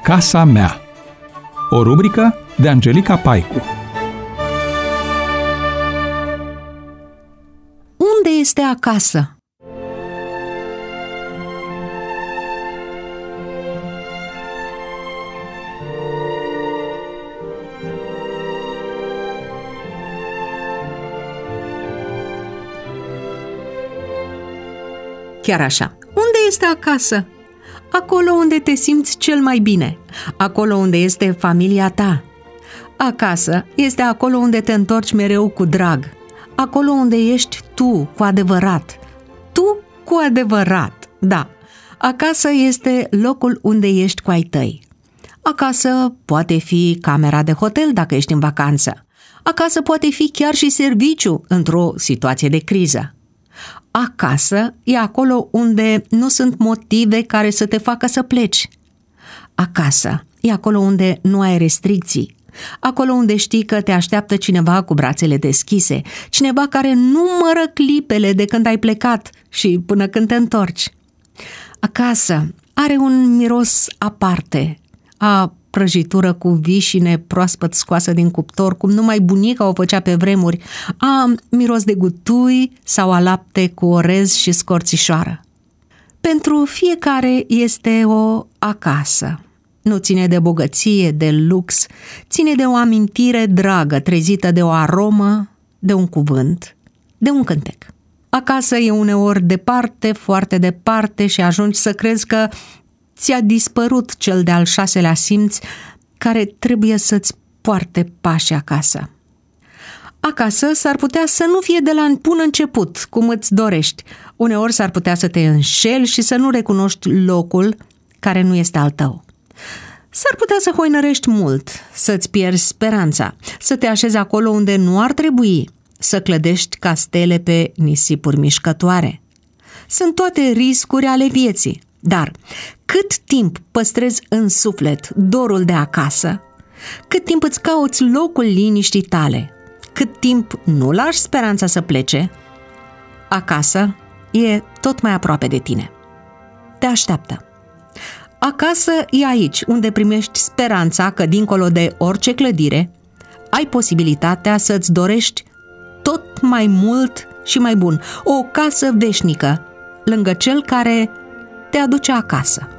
Casa mea. O rubrică de Angelica Paicu. Unde este acasă? Chiar așa. Unde este acasă? Acolo unde te simți cel mai bine, acolo unde este familia ta. Acasă este acolo unde te întorci mereu cu drag, acolo unde ești tu cu adevărat. Tu cu adevărat, da. Acasă este locul unde ești cu ai tăi. Acasă poate fi camera de hotel dacă ești în vacanță. Acasă poate fi chiar și serviciu într-o situație de criză. Acasă e acolo unde nu sunt motive care să te facă să pleci. Acasă e acolo unde nu ai restricții, acolo unde știi că te așteaptă cineva cu brațele deschise, cineva care nu numără clipele de când ai plecat și până când te întorci. Acasă are un miros aparte, a prăjitură cu vișine proaspăt scoasă din cuptor, cum numai bunica o făcea pe vremuri, a miros de gutui sau a lapte cu orez și scorțișoară. Pentru fiecare este o acasă. Nu ține de bogăție, de lux, ține de o amintire dragă, trezită de o aromă, de un cuvânt, de un cântec. Acasă e uneori departe, foarte departe și ajungi să crezi că ți-a dispărut cel de-al 6-lea simț care trebuie să-ți poarte pași acasă. Acasă s-ar putea să nu fie de la bun început, cum îți dorești. Uneori s-ar putea să te înșeli și să nu recunoști locul care nu este al tău. S-ar putea să hoinărești mult, să-ți pierzi speranța, să te așezi acolo unde nu ar trebui, să clădești castele pe nisipuri mișcătoare. Sunt toate riscuri ale vieții. Dar cât timp păstrezi în suflet dorul de acasă, cât timp îți cauți locul liniștii tale, cât timp nu lași speranța să plece, acasă e tot mai aproape de tine. Te așteaptă. Acasă e aici unde primești speranța că dincolo de orice clădire ai posibilitatea să-ți dorești tot mai mult și mai bun, o casă veșnică lângă cel care te aduce acasă.